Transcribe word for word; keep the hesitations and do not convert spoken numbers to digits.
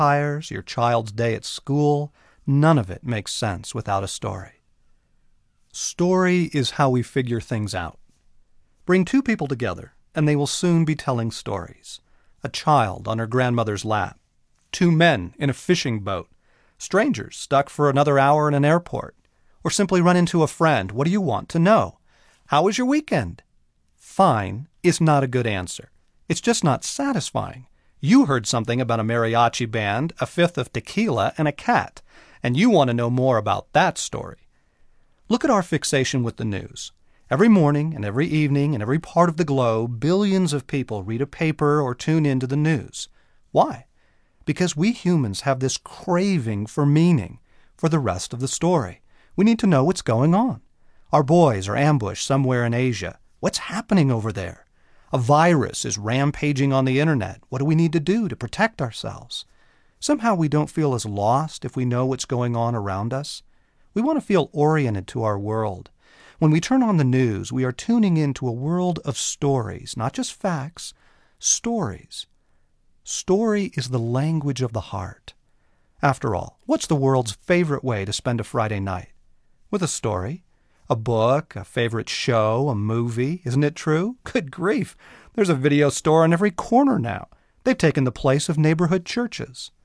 tires, your child's day at school, none of it makes sense without a story. Story is how we figure things out. Bring two people together, and they will soon be telling stories. A child on her grandmother's lap, two men in a fishing boat, strangers stuck for another hour in an airport, or simply run into a friend. What do you want to know? How was your weekend? Fine is not a good answer. It's just not satisfying. You heard something about a mariachi band, a fifth of tequila, and a cat, and you want to know more about that story. Look at our fixation with the news. Every morning and every evening in every part of the globe, billions of people read a paper or tune into the news. Why? Because we humans have this craving for meaning, for the rest of the story. We need to know what's going on. Our boys are ambushed somewhere in Asia. What's happening over there? A virus is rampaging on the internet. What do we need to do to protect ourselves? Somehow we don't feel as lost if we know what's going on around us. We want to feel oriented to our world. When we turn on the news, we are tuning into a world of stories, not just facts, stories. Story is the language of the heart. After all, what's the world's favorite way to spend a Friday night? With a story. A book, a favorite show, a movie. Isn't it true? Good grief. There's a video store on every corner now. They've taken the place of neighborhood churches.